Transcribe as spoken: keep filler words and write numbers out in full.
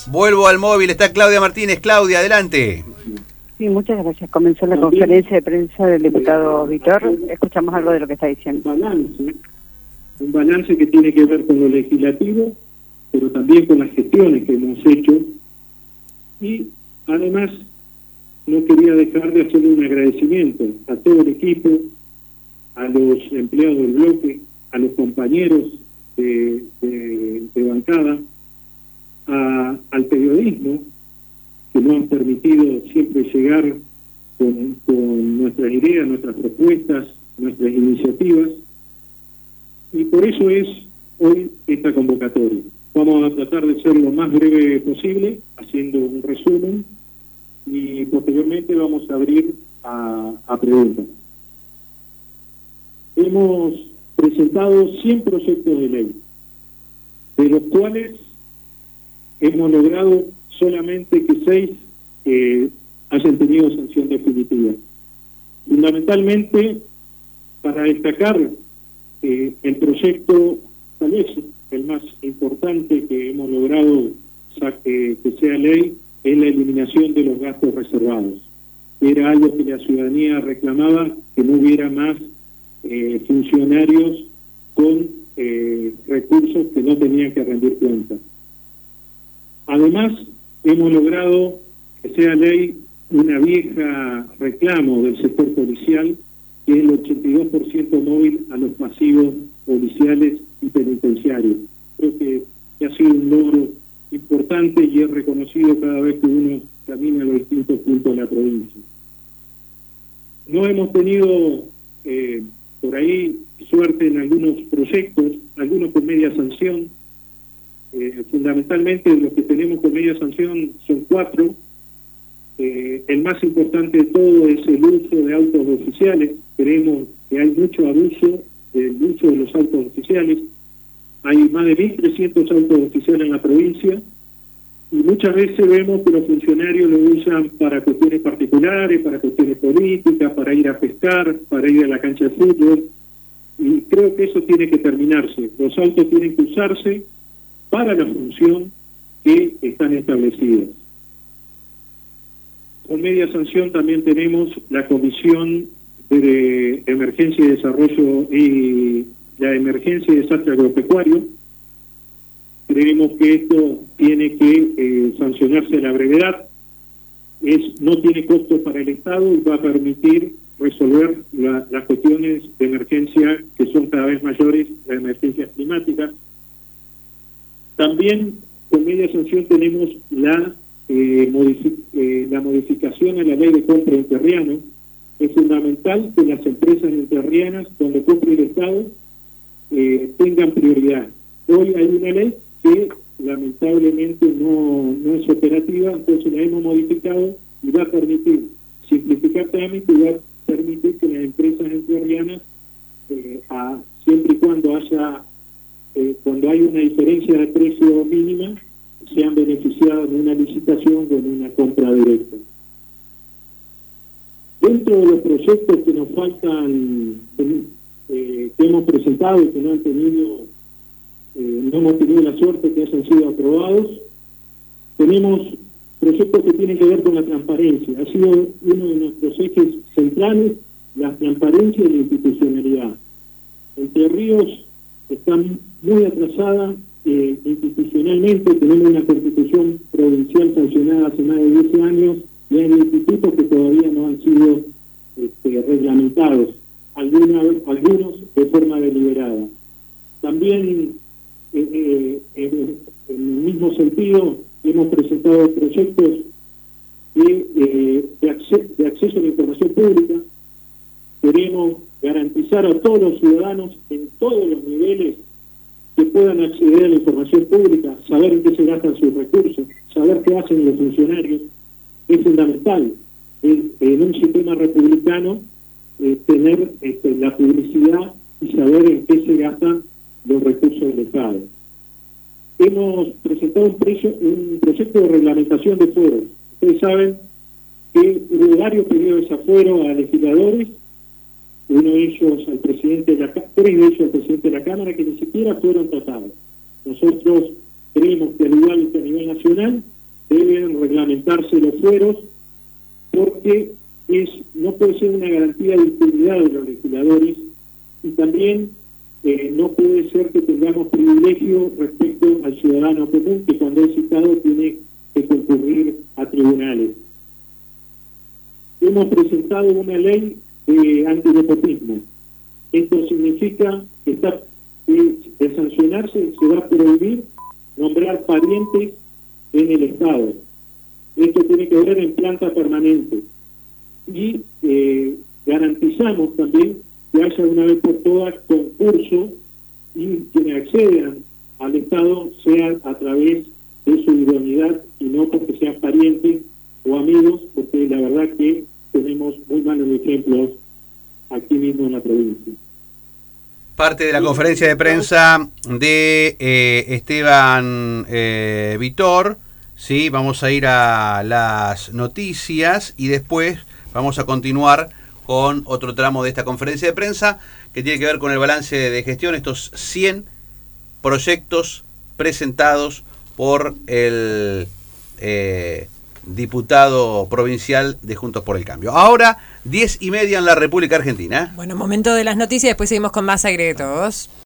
Vuelvo al móvil, está Claudia Martínez. Claudia, adelante. Sí, muchas gracias. Comenzó la conferencia de prensa del diputado Vitor. Escuchamos algo de lo que está diciendo. Un balance, un balance que tiene que ver con lo legislativo, pero también con las gestiones que hemos hecho. Y además no quería dejar de hacerle un agradecimiento a todo el equipo, a los empleados del bloque, a los compañeros de, de, de bancada, a, al periodismo, que nos han permitido siempre llegar con, con nuestras ideas, nuestras propuestas, nuestras iniciativas, y por eso es hoy esta convocatoria. Vamos a tratar de ser lo más breve posible, haciendo un resumen, y posteriormente vamos a abrir a, a preguntas. Hemos presentado cien proyectos de ley, de los cuales hemos logrado solamente que seis eh, hayan tenido sanción definitiva. Fundamentalmente, para destacar eh, el proyecto, tal vez el más importante que hemos logrado que, que sea ley, es la eliminación de los gastos reservados. Era algo que la ciudadanía reclamaba, que no hubiera más eh, funcionarios con eh, recursos que no tenían que rendir cuenta. Además, hemos logrado que sea ley una vieja reclamo del sector policial, que es el ochenta y dos por ciento móvil a los pasivos policiales y penitenciarios. Creo que, que ha sido un logro importante y es reconocido cada vez que uno camina a los distintos puntos de la provincia. No hemos tenido eh, por ahí suerte en algunos proyectos, algunos con media sanción. Eh, fundamentalmente los que tenemos con media sanción son cuatro. Eh, el más importante de todo es el uso de autos oficiales. Creemos que hay mucho abuso del uso de los autos oficiales. Hay más de mil trescientos autos oficiales en la provincia y muchas veces vemos que los funcionarios lo usan para cuestiones particulares, para cuestiones políticas, para ir a pescar, para ir a la cancha de fútbol, y creo que eso tiene que terminarse. Los autos tienen que usarse para la función que están establecidas. Con media sanción también tenemos la Comisión de Emergencia y Desarrollo y la Emergencia y Desastre Agropecuario. Creemos que esto tiene que eh, sancionarse a la brevedad. Es, no tiene costo para el Estado y va a permitir resolver la, las cuestiones de emergencia que son cada vez mayores, las emergencias climáticas. También con media sanción tenemos la, eh, modific eh, la modificación a la ley de compra en terreno. Es fundamental que las empresas entrerrianas, donde compre el Estado, eh, tengan prioridad. Hoy hay una ley que lamentablemente no, no es operativa, entonces la hemos modificado y va a permitir simplificar trámites y va a permitir que las empresas entrerrianas, eh, a, siempre y cuando haya eh, cuando hay una diferencia de precio mínima, sean beneficiadas de una licitación o en una compra directa. Dentro de los proyectos que nos faltan, eh, que hemos presentado y que no han tenido, eh, no hemos tenido la suerte que hayan sido aprobados, tenemos proyectos que tienen que ver con la transparencia. Ha sido uno de nuestros ejes centrales, la transparencia y la institucionalidad. Entre Ríos está muy atrasada eh, institucionalmente. Tenemos una constitución provincial sancionada hace más de diez años y hay institutos que todavía no han sido este, reglamentados, alguna, algunos de forma deliberada. También, eh, eh, en, en el mismo sentido, hemos presentado proyectos de, eh, de, acceso, de acceso a la información pública. Queremos garantizar a todos los ciudadanos en todos los niveles que puedan acceder a la información pública, saber en qué se gastan sus recursos, saber qué hacen los funcionarios. Es fundamental en, en un sistema republicano eh, tener este, la publicidad y saber en qué se gastan los recursos del Estado. Hemos presentado un, precio, un proyecto de reglamentación de fueros. Ustedes saben que hubo varios pedidos de desafuero a legisladores, uno de ellos al presidente de la tres de ellos al presidente de la Cámara, que ni siquiera fueron tratados. Nosotros creemos que al igual que a nivel nacional deben reglamentarse los fueros, porque es no puede ser una garantía de impunidad de los legisladores, y también eh, no puede ser que tengamos privilegio respecto al ciudadano común, que cuando es citado tiene que concurrir a tribunales. Hemos presentado una ley de antinepotismo. Esto significa que está, eh, de sancionarse se va a prohibir nombrar parientes en el Estado. Esto tiene que ver en planta permanente. Y eh, garantizamos también que haya una vez por todas concurso, y quienes accedan al Estado sean a través de su idoneidad y no porque sean parientes o amigos, porque la verdad que tenemos muy malos ejemplos aquí mismo en la provincia. Parte de la conferencia de prensa de eh, Esteban eh, Vitor, sí, vamos a ir a las noticias y después vamos a continuar con otro tramo de esta conferencia de prensa que tiene que ver con el balance de gestión, estos cien proyectos presentados por el eh, diputado provincial de Juntos por el Cambio. Ahora, diez y media en la República Argentina. Bueno, momento de las noticias, después seguimos con más Aire de Todos.